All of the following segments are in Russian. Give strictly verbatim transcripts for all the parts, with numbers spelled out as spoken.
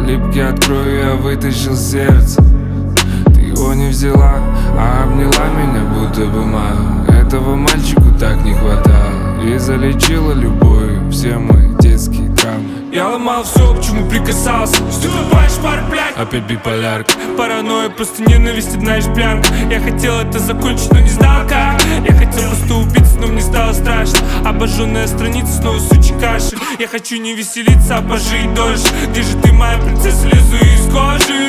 Липкий открою, я вытащил сердце. Ты его не взяла, а обняла меня, будто бы мама. Этого мальчику так не хватало. И залечила любовью все мои детские травмы. Я ломал все, к чему прикасался. Ступаешь пар, блядь. Опять биполярка. Паранойя, просто ненависть, одна из пьянка. Я хотел это закончить, но не знал как. Я хотел просто убиться, но мне стало страшно. Обожженная страница, снова сучий кашель. Я хочу не веселиться, а пожить дольше. Где же ты, моя принцесса, лезу из кожи?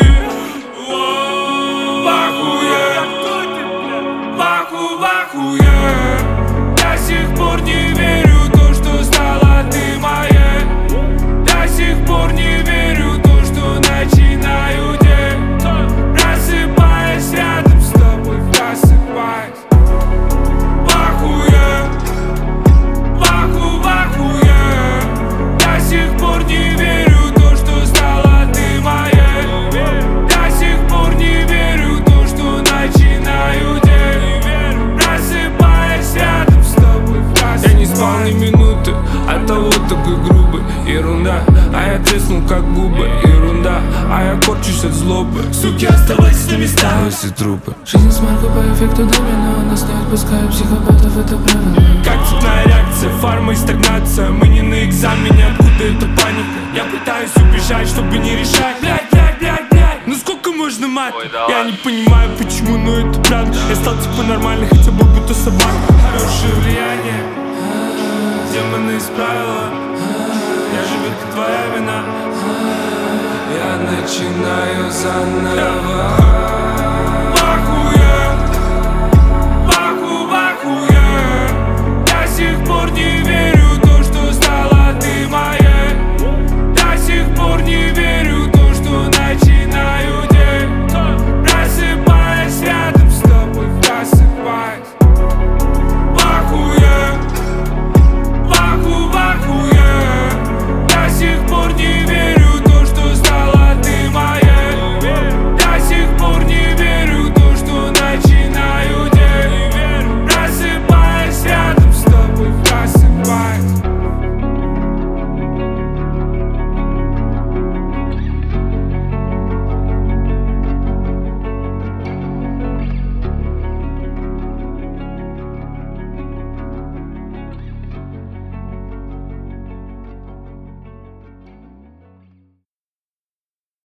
Вахуе, ваху, вахуе. До сих пор не верю в то, что стала ты моей. До сих пор не верю в то, что начинаю день. Просыпаясь рядом с тобой, просыпаясь. Вахуе, ваху, вахуе. До сих пор не верю в то, что стала ты моей. До сих пор не верю в то, что начинаю день. Просыпаясь рядом с тобой, просыпаясь. Я не спал ни минуты, оттого такой грубый. Ерунда, а я треснул как губы. Ерунда, а я корчусь от злобы. Суки, оставайтесь на местах. Все трупы. Жизнь смарка по эффекту домино. Нас не отпускают психопатов, это правило. Как цепная реакция, фарма и стагнация. Мы не на экзамене, откуда эта паника? Я пытаюсь убежать, чтобы не решать. Блядь, блядь, блядь, блядь. Ну сколько можно мать? Я не понимаю почему, но это правда. Я стал типа нормальный, хотя бы будто собака. Хорошее влияние, демоны исправила. Я же ведь твоя вина. Я начинаю заново.